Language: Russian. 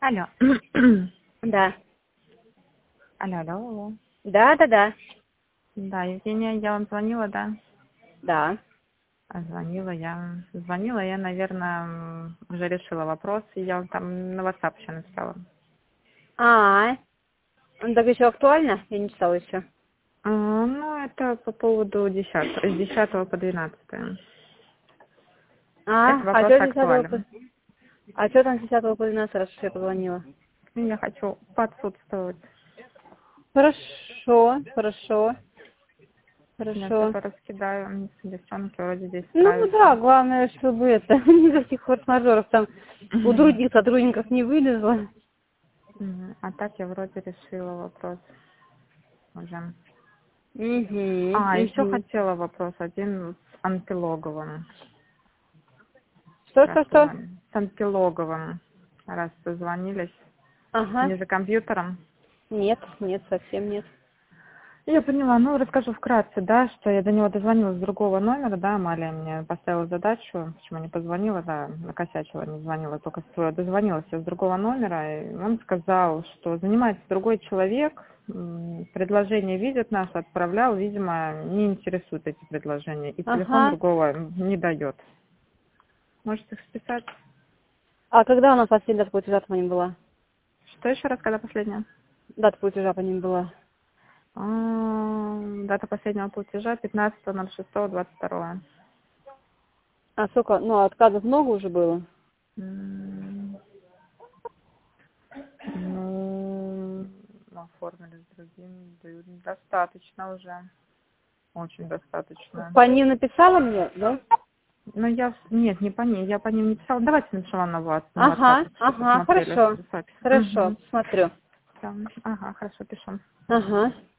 Алло. Да. Алло. Да. Да, Евгения, я вам звонила, да? Да. Звонила я, наверное, уже решила вопрос, и я вам там на WhatsApp еще написала. Ну так еще актуально? Я не читала еще. Ну, это по поводу 10 по 12. Это А вопрос что 10 актуален. А что там с 10 по 12, раз уж я позвонила? Я хочу подсутствовать. Хорошо. Я что-то раскидаю, девчонки вроде здесь Ну справятся. да, главное, чтобы это, никаких форс-мажоров там у других сотрудников не вылезло. А так я вроде решила вопрос уже. Еще Угу. хотела вопрос один с Антилоговым. Что? С Антилоговым, раз созвонились. Ага. Не за компьютером. Нет, совсем нет. Я поняла, расскажу вкратце, да, что я до него дозвонилась с другого номера, да, Амалия мне поставила задачу, почему не позвонила, да, накосячила, не звонила, только дозвонилась я с другого номера, и он сказал, что занимается другой человек, предложение видит наше, отправлял, видимо, не интересуют эти предложения, и телефон Ага. другого не дает. Можете их списать? А когда у нас последняя дата платежа по ним была? Что еще раз, когда последняя? Дата платежа по ним была. Дата последнего платежа 15.06.22. А сколько? Отказов много уже было? Оформили с другим, дают достаточно уже, очень достаточно. По ним написала мне, да? Нет, не по ней, я по ним не писала. Давайте напишу вам на WhatsApp, чтобы посмотрели Хорошо. запись. Хорошо, смотрю. Ага, хорошо, пишу. Ага.